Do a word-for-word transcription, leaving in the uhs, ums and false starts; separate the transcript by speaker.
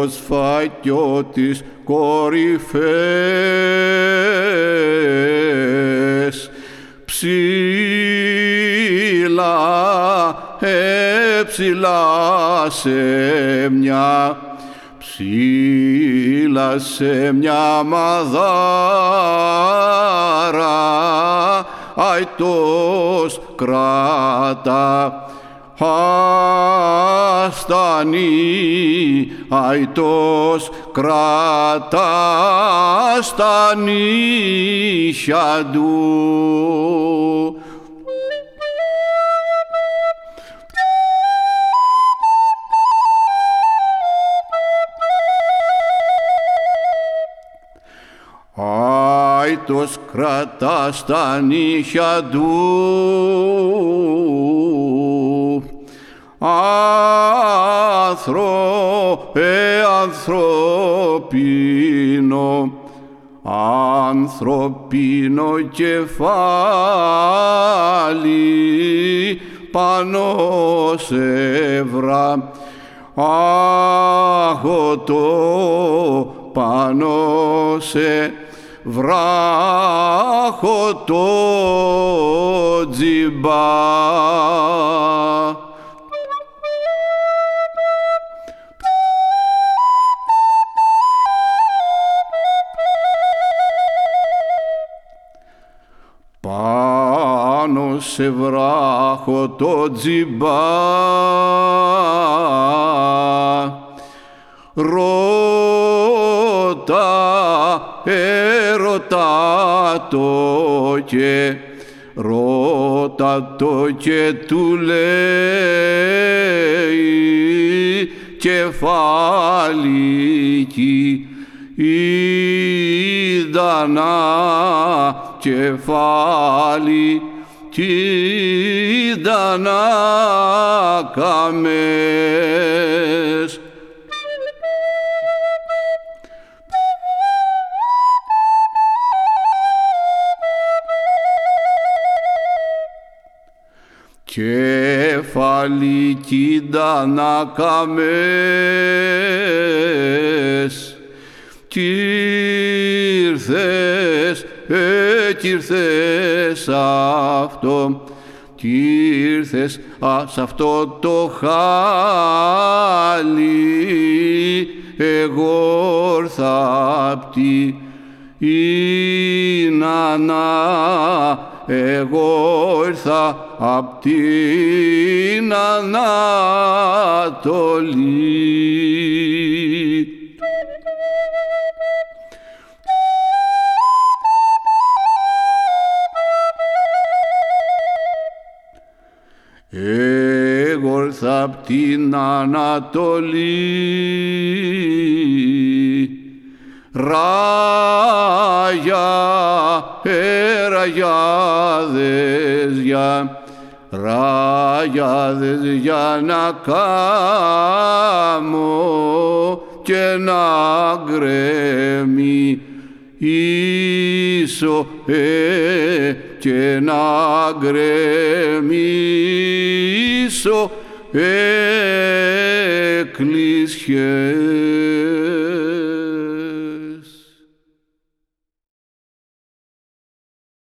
Speaker 1: ως φάκιο της κορυφές, ψηλά, εψηλά σε μια, ψηλά σε μια μαδάρα, αητός κράτα, αστανή, αητός κράτα στα νύχια του. Αητός κρατά στα νύχια του, άνθρωπε ανθρωπίνο, ανθρωπίνο κεφάλι πάνω σε βρά, αγωτό πάνω σε βράχωτο τζιμπά. Πάνω σε βράχωτο τζιμπά, ρώτα, ερώτα το και, ρώτα το και του λέει κεφάλικη, είδανα κεφάλι, κι είδανα καμές. Κεφάλι κι είδανα καμές, κι ήρθες, ε, κι ήρθες αυτό, κι ήρθες σ' αυτό το χάλι, εγώ ήρθα απ' τη Ινανά, εγώ ήρθα απ' την Ανατολή. Εγώ ήρθα απ' την Ανατολή, ράγια, ε, ραγιάδες για, ραγιάδες για να κάμω και να γκρεμίσω, ε, και να γκρεμίσω εκκλησιές.